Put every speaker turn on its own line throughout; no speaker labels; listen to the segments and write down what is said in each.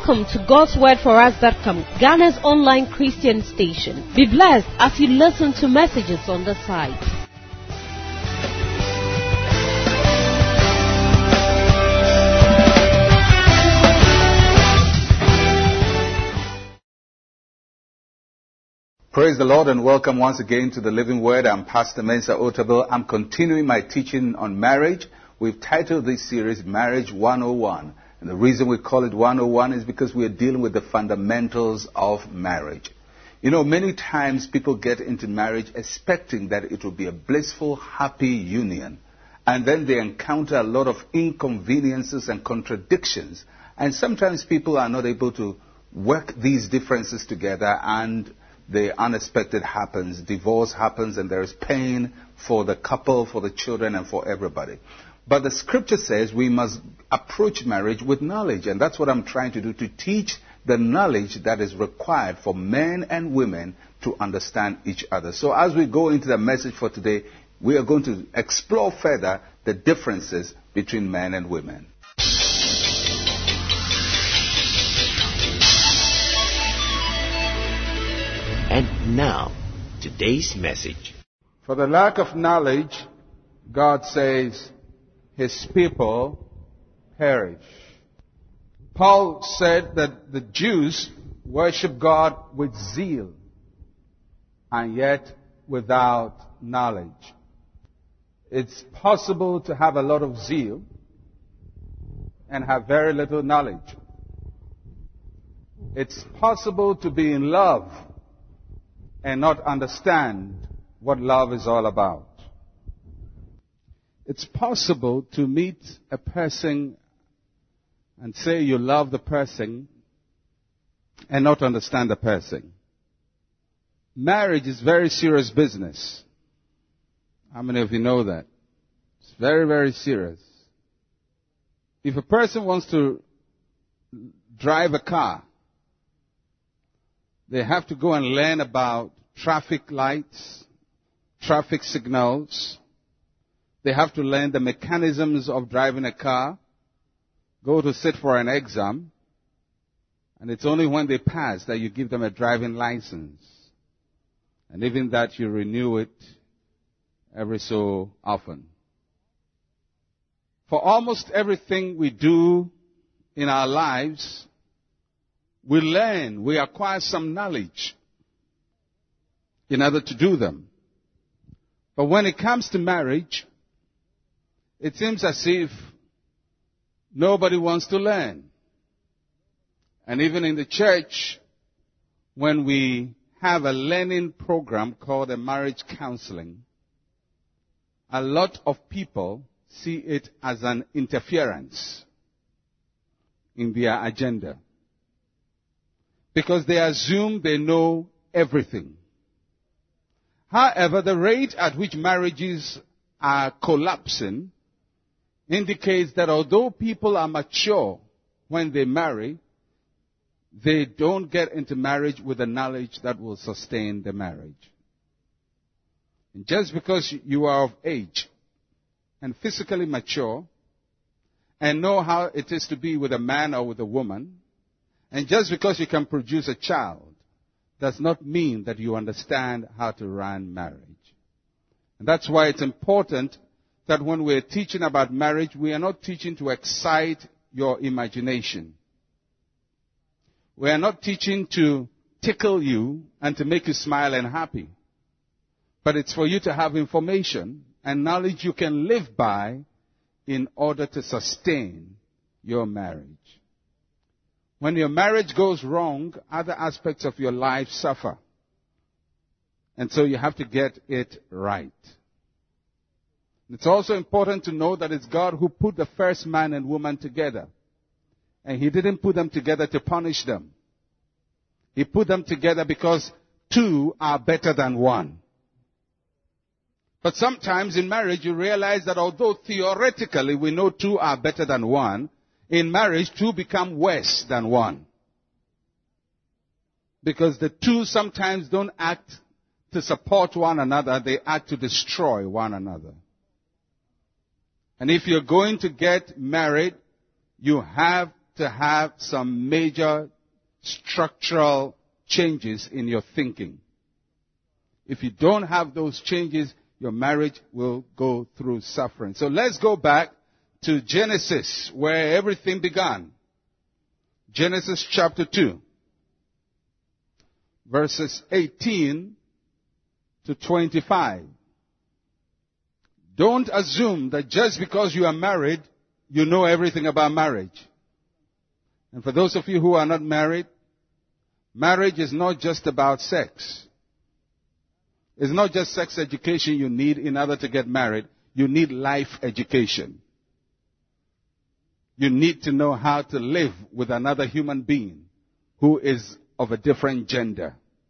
Welcome to God'sWordForUs.com, Ghana's online Christian station. Be blessed as you listen to messages on the site.
Praise the Lord and welcome once again to the Living Word. I'm Pastor Mensa Otabil. I'm continuing my teaching on marriage. We've titled this series Marriage 101. And the reason we call it 101 is because we are dealing with the fundamentals of marriage. You know, many times people get into marriage expecting that it will be a blissful, happy union. And then they encounter a lot of inconveniences and contradictions. And sometimes people are not able to work these differences together, and the unexpected happens. Divorce happens, and there is pain for the couple, for the children, and for everybody. But the scripture says we must approach marriage with knowledge, and that's what I'm trying to do, to teach the knowledge that is required for men and women to understand each other. So as we go into the message for today, we are going to explore further the differences between men and women.
And now, today's message.
For the lack of knowledge, God says, His people perish. Paul said that the Jews worship God with zeal, and yet without knowledge. It's possible to have a lot of zeal and have very little knowledge. It's possible to be in love and not understand what love is all about. It's possible to meet a person and say you love the person and not understand the person. Marriage is very serious business. How many of you know that? It's very, very serious. If a person wants to drive a car, they have to go and learn about traffic lights, traffic signals. They have to learn the mechanisms of driving a car, go to sit for an exam, and it's only when they pass that you give them a driving license. And even that, you renew it every so often. For almost everything we do in our lives, we learn, we acquire some knowledge in order to do them. But when it comes to marriage, it seems as if nobody wants to learn. And even in the church, when we have a learning program called a marriage counseling, a lot of people see it as an interference in their agenda, because they assume they know everything. However, the rate at which marriages are collapsing indicates that although people are mature when they marry, they don't get into marriage with the knowledge that will sustain the marriage. And just because you are of age and physically mature and know how it is to be with a man or with a woman, and just because you can produce a child, does not mean that you understand how to run marriage. And that's why it's important that when we're teaching about marriage, we are not teaching to excite your imagination. We are not teaching to tickle you and to make you smile and happy. But it's for you to have information and knowledge you can live by in order to sustain your marriage. When your marriage goes wrong, other aspects of your life suffer. And so you have to get it right. It's also important to know that it's God who put the first man and woman together. And He didn't put them together to punish them. He put them together because two are better than one. But sometimes in marriage you realize that although theoretically we know two are better than one, in marriage two become worse than one. Because the two sometimes don't act to support one another, they act to destroy one another. And if you're going to get married, you have to have some major structural changes in your thinking. If you don't have those changes, your marriage will go through suffering. So let's go back to Genesis, where everything began. Genesis chapter 2, verses 18 to 25. Don't assume that just because you are married, you know everything about marriage. And for those of you who are not married, marriage is not just about sex. It's not just sex education you need in order to get married. You need life education. You need to know how to live with another human being who is of a different gender.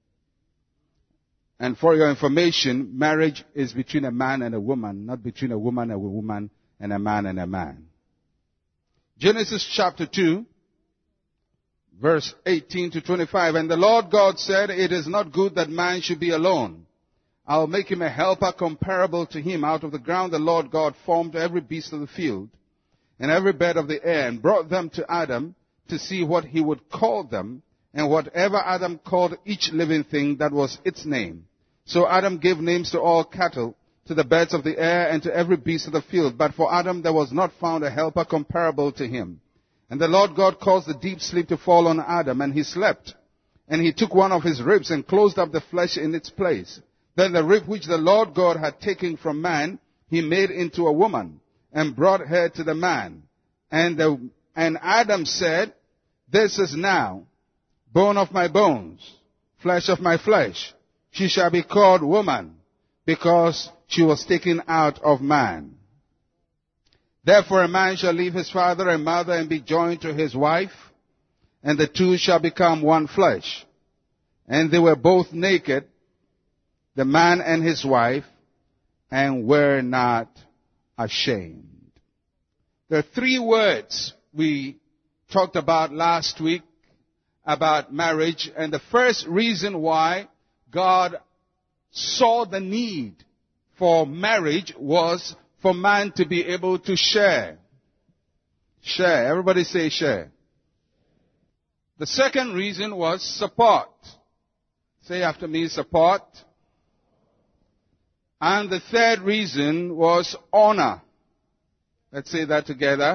And for your information, marriage is between a man and a woman, not between a woman and a woman and a man and a man. Genesis chapter 2, verse 18 to 25. And the Lord God said, "It is not good that man should be alone. I'll make him a helper comparable to him. Out of the ground the Lord God formed every beast of the field and every bird of the air and brought them to Adam to see what he would call them. And whatever Adam called each living thing, that was its name. So Adam gave names to all cattle, to the birds of the air, and to every beast of the field. But for Adam there was not found a helper comparable to him. And the Lord God caused a deep sleep to fall on Adam, and he slept. And he took one of his ribs and closed up the flesh in its place. Then the rib which the Lord God had taken from man, he made into a woman, and brought her to the man. And Adam said, "This is now bone of my bones, flesh of my flesh. She shall be called woman, because she was taken out of man. Therefore a man shall leave his father and mother and be joined to his wife, and the two shall become one flesh. And they were both naked, the man and his wife, and were not ashamed." There are three words we talked about last week about marriage, and the first reason why God saw the need for marriage was for man to be able to share. Share. Everybody say share. The second reason was support. Say after me, support. And the third reason was honor. Let's say that together.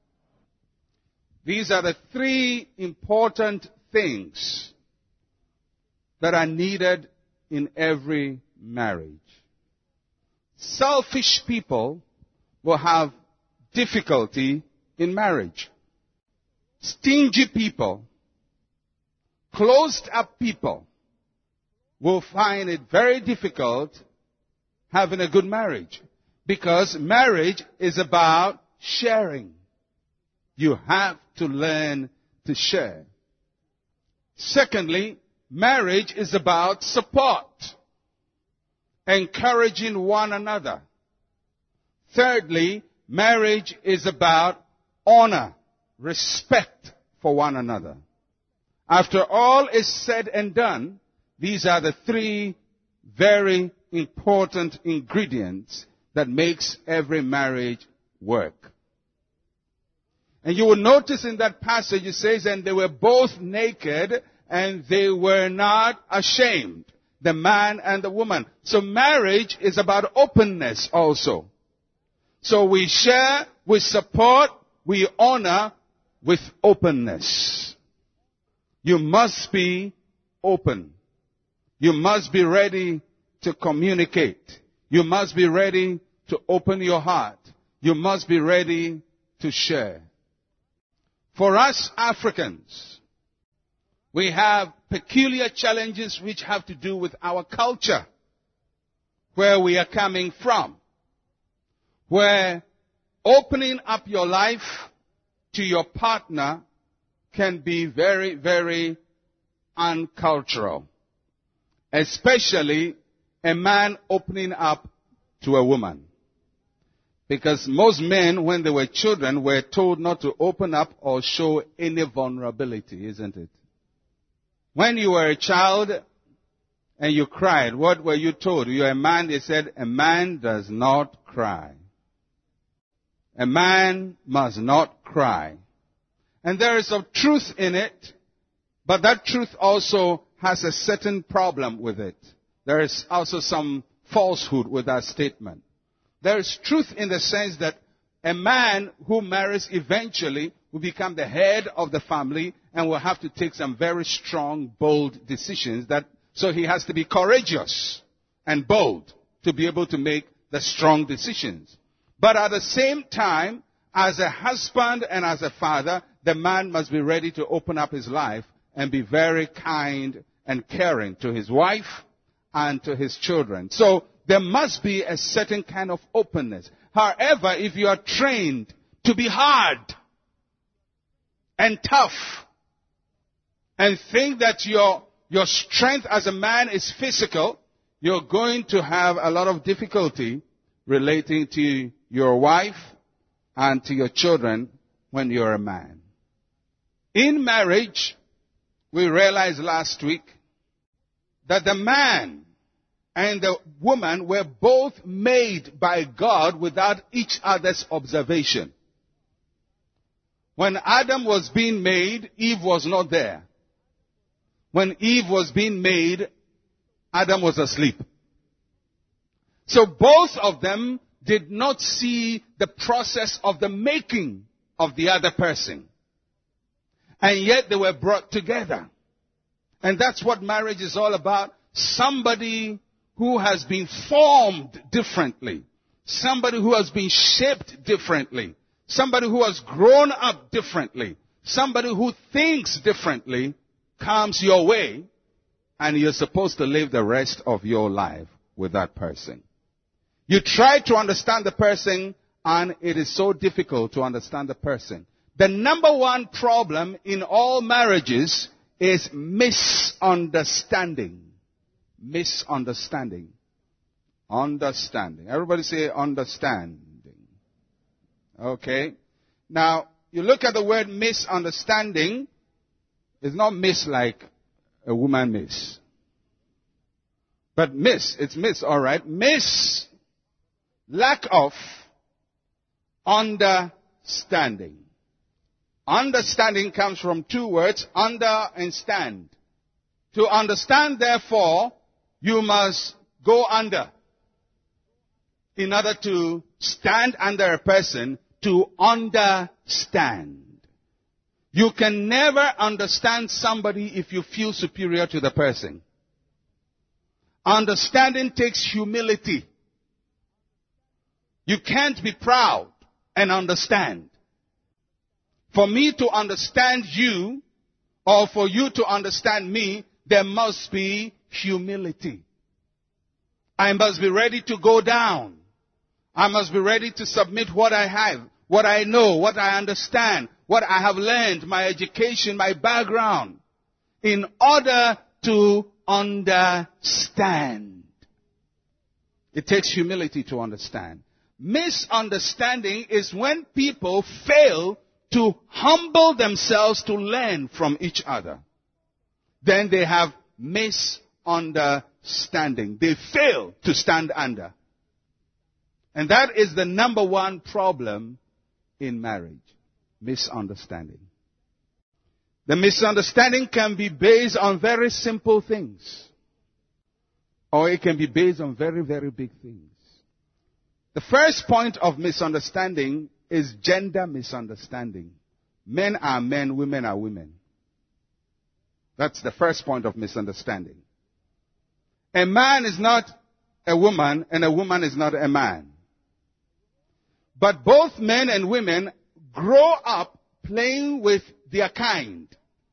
These are the three important things that are needed in every marriage. Selfish people will have difficulty in marriage. Stingy people, closed up people will find it very difficult having a good marriage, because marriage is about sharing. You have to learn to share. Secondly, marriage is about support, encouraging one another. Thirdly, marriage is about honor, respect for one another. After all is said and done, these are the three very important ingredients that makes every marriage work. And you will notice in that passage it says, "And they were both naked, and they were not ashamed," the man and the woman. So marriage is about openness also. So we share, we support, we honor with openness. You must be open. You must be ready to communicate. You must be ready to open your heart. You must be ready to share. For us Africans, we have peculiar challenges which have to do with our culture, where we are coming from, where opening up your life to your partner can be very, very uncultural, especially a man opening up to a woman. Because most men, when they were children, were told not to open up or show any vulnerability, isn't it? When you were a child and you cried, what were you told? You're a man, they said, a man does not cry. A man must not cry. And there is some truth in it, but that truth also has a certain problem with it. There is also some falsehood with that statement. There is truth in the sense that a man who marries eventually will become the head of the family and will have to take some very strong, bold decisions. So he has to be courageous and bold to be able to make the strong decisions. But at the same time, as a husband and as a father, the man must be ready to open up his life and be very kind and caring to his wife and to his children. So there must be a certain kind of openness. However, if you are trained to be hard and tough and think that your strength as a man is physical, you're going to have a lot of difficulty relating to your wife and to your children when you're a man. In marriage, we realized last week that the man and the woman were both made by God without each other's observation. When Adam was being made, Eve was not there. When Eve was being made, Adam was asleep. So both of them did not see the process of the making of the other person. And yet they were brought together. And that's what marriage is all about. Somebody who has been formed differently. Somebody who has been shaped differently. Somebody who has grown up differently. Somebody who thinks differently comes your way, and you're supposed to live the rest of your life with that person. You try to understand the person, and it is so difficult to understand the person. The number one problem in all marriages is misunderstanding. Misunderstanding. Understanding. Everybody say understanding. Okay. Now, you look at the word misunderstanding. It's not miss like a woman miss. But it's miss, alright. Miss, lack of understanding. Understanding comes from two words, under and stand. To understand, therefore, you must go under. In order to stand under a person, to understand. You can never understand somebody if you feel superior to the person. Understanding takes humility. You can't be proud and understand. For me to understand you, or for you to understand me, there must be humility. I must be ready to go down. I must be ready to submit what I have, what I know, what I understand, what I have learned, my education, my background, in order to understand. It takes humility to understand. Misunderstanding is when people fail to humble themselves to learn from each other. Then they have misunderstanding. They fail to stand under. And that is the number one problem in marriage. Misunderstanding. The misunderstanding can be based on very simple things. Or it can be based on very, very big things. The first point of misunderstanding is gender misunderstanding. Men are men, women are women. That's the first point of misunderstanding. A man is not a woman, and a woman is not a man. But both men and women grow up playing with their kind.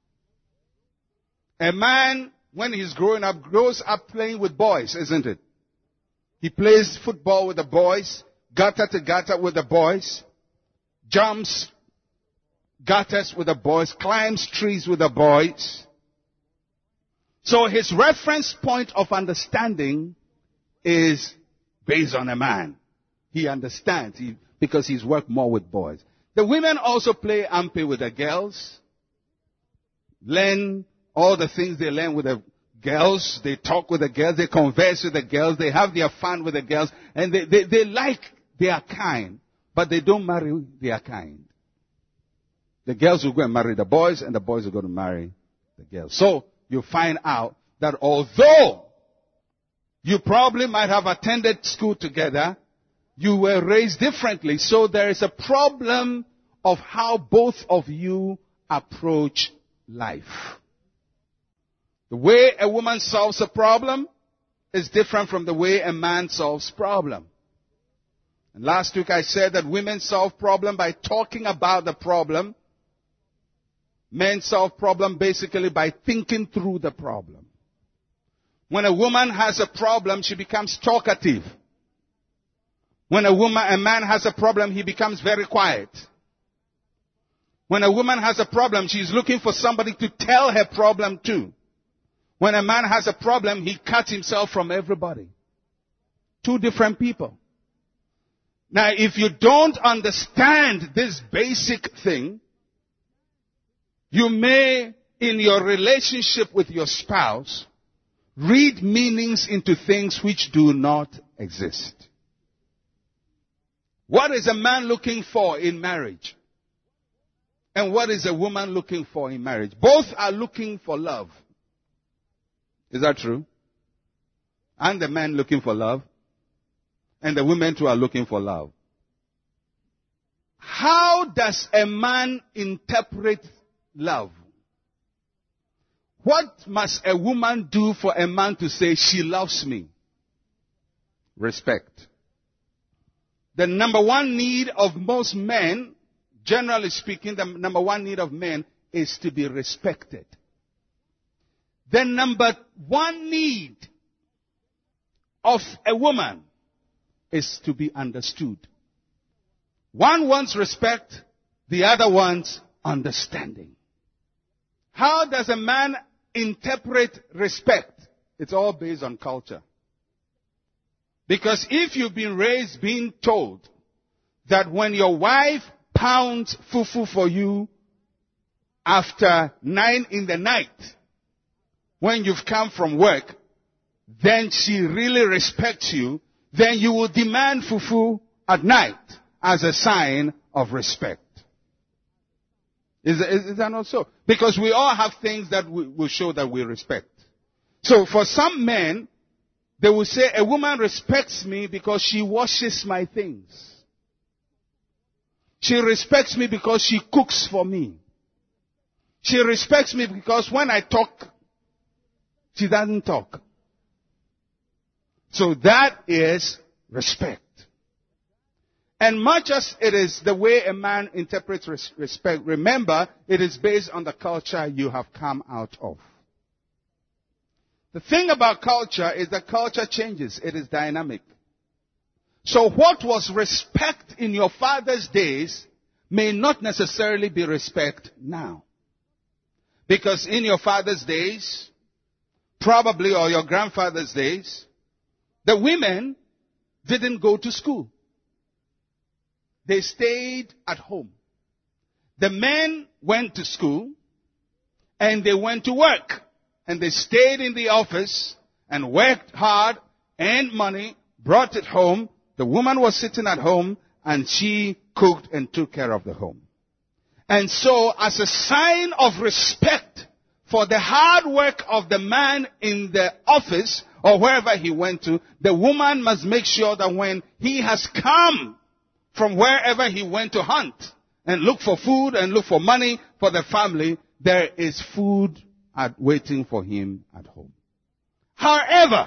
A man, when he's growing up, grows up playing with boys, isn't it? He plays football with the boys, gutter to gutter with the boys, jumps gutters with the boys, climbs trees with the boys. So his reference point of understanding is based on a man. He understands because he's worked more with boys. The women also play ampe with the girls, learn all the things they learn with the girls, they talk with the girls, they converse with the girls, they have their fun with the girls, and they like their kind, but they don't marry their kind. The girls will go and marry the boys, and the boys will go to marry the girls. So you find out that although you probably might have attended school together, you were raised differently. So there is a problem of how both of you approach life. The way a woman solves a problem is different from the way a man solves problem. And last week I said that women solve problem by talking about the problem. Men solve problem basically by thinking through the problem. When a woman has a problem, she becomes talkative. When a man has a problem, he becomes very quiet. When a woman has a problem, she's looking for somebody to tell her problem to. When a man has a problem, he cuts himself from everybody. Two different people. Now, if you don't understand this basic thing, you may, in your relationship with your spouse, read meanings into things which do not exist. What is a man looking for in marriage? And what is a woman looking for in marriage? Both are looking for love. Is that true? And the man looking for love, and the women too are looking for love. How does a man interpret love? What must a woman do for a man to say, she loves me? Respect. The number one need of most men, generally speaking, the number one need of men is to be respected. The number one need of a woman is to be understood. One wants respect, the other wants understanding. How does a man interpret respect? It's all based on culture. Because if you've been raised being told that when your wife pounds fufu for you after 9 p.m, when you've come from work, then she really respects you, then you will demand fufu at night as a sign of respect. Is that not so? Because we all have things that will show that we respect. So for some men, they will say, a woman respects me because she washes my things. She respects me because she cooks for me. She respects me because when I talk, she doesn't talk. So that is respect. And much as it is the way a man interprets respect, remember, it is based on the culture you have come out of. The thing about culture is that culture changes. It is dynamic. So what was respect in your father's days may not necessarily be respect now. Because in your father's days, probably, or your grandfather's days, the women didn't go to school. They stayed at home. The men went to school and they went to work. And they stayed in the office and worked hard, earned money, brought it home. The woman was sitting at home and she cooked and took care of the home. And so as a sign of respect for the hard work of the man in the office or wherever he went to, the woman must make sure that when he has come from wherever he went to hunt and look for food and look for money for the family, there is food waiting for him at home. However,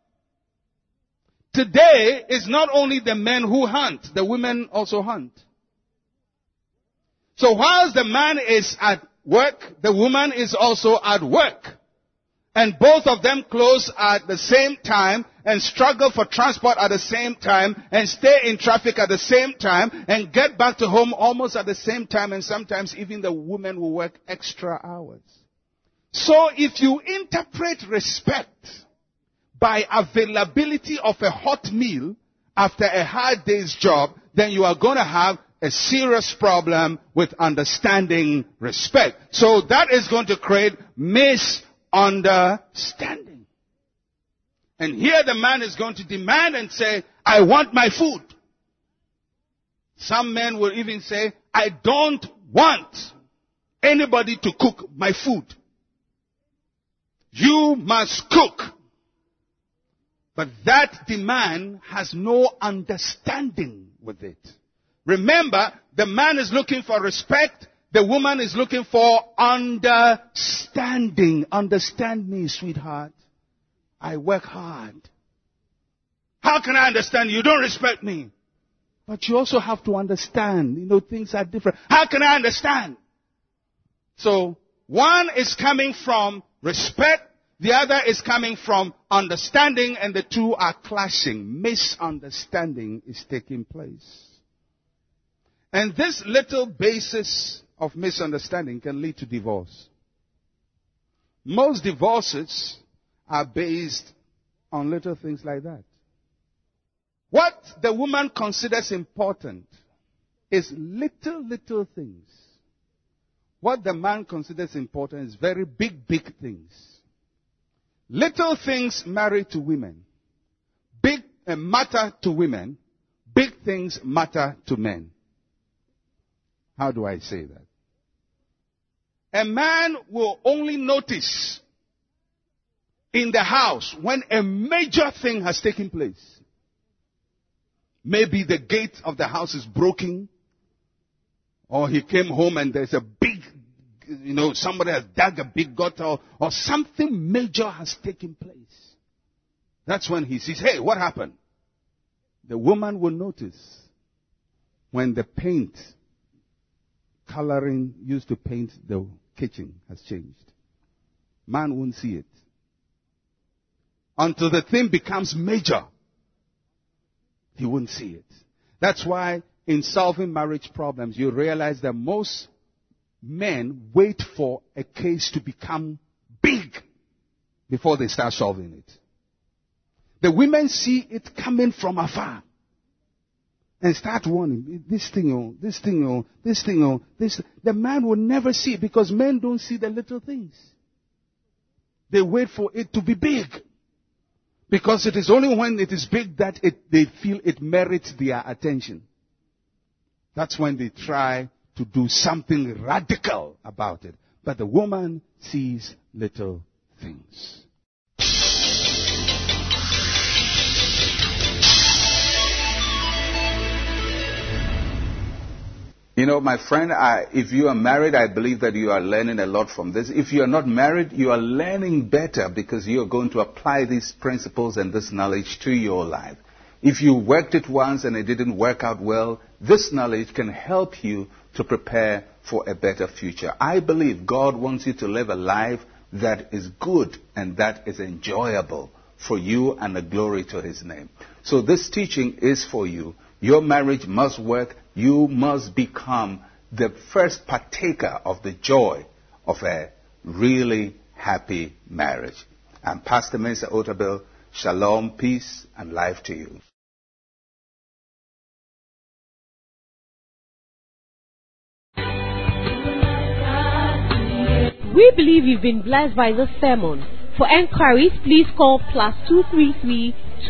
today is not only the men who hunt, the women also hunt. So whilst the man is at work, the woman is also at work. And both of them close at the same time and struggle for transport at the same time and stay in traffic at the same time and get back to home almost at the same time, and sometimes even the woman will work extra hours. So if you interpret respect by availability of a hot meal after a hard day's job, then you are going to have a serious problem with understanding respect. So that is going to create misunderstanding. And here the man is going to demand and say, I want my food. Some men will even say, I don't want anybody to cook my food. You must cook. But that demand has no understanding with it. Remember, the man is looking for respect. The woman is looking for understanding. Understand me, sweetheart. I work hard. How can I understand you? You don't respect me. But you also have to understand. Things are different. How can I understand? So, one is coming from respect. The other is coming from understanding. And the two are clashing. Misunderstanding is taking place. And this little basis of misunderstanding can lead to divorce. Most divorces are based on little things like that. What the woman considers important is little things. What the man considers important is very big things. Little things matter to women. Big matter to women. Big things matter to men. How do I say that? A man will only notice in the house when a major thing has taken place. Maybe the gate of the house is broken, or he came home and there's a big, somebody has dug a big gutter, or something major has taken place. That's when he sees, hey, what happened? The woman will notice when the paint coloring used to paint the kitchen has changed. Man won't see it until the thing becomes major. He wouldn't see it. That's why in solving marriage problems, you realize that most men wait for a case to become big before they start solving it. The women see it coming from afar and start warning, this thing. The man will never see it because men don't see the little things. They wait for it to be big. Because it is only when it is big that they feel it merits their attention. That's when they try to do something radical about it. But the woman sees little things. My friend, if you are married, I believe that you are learning a lot from this. If you are not married, you are learning better because you are going to apply these principles and this knowledge to your life. If you worked it once and it didn't work out well, this knowledge can help you to prepare for a better future. I believe God wants you to live a life that is good and that is enjoyable for you and the glory to His name. So this teaching is for you. Your marriage must work. You must become the first partaker of the joy of a really happy marriage. I'm Pastor Mensa Otabil. Shalom, peace, and life to you.
We believe you've been blessed by this sermon. For enquiries, please call +233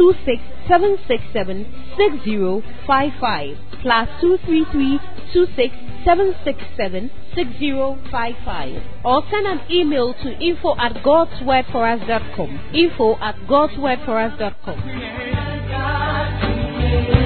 26767 6055 +233 26767 6055 or send an email to info@godswordforus.com info@godswordforus.com.